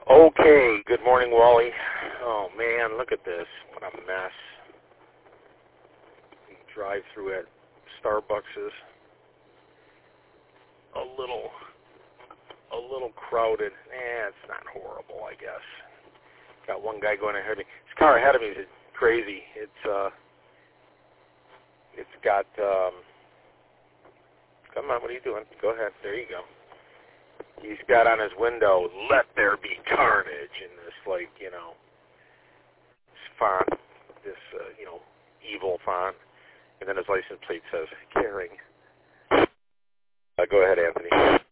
Okay, good morning, Wally. Oh, man, look at this. What a mess. The drive-through at Starbucks is a little crowded. It's not horrible, I guess. Got one guy going ahead of me. This car ahead of me is crazy. It's got, come on, what are you doing? Go ahead. There you go. He's got on his window, "Let there be carnage," in this, font, this, evil font. And then his license plate says, "Caring." Go ahead, Anthony.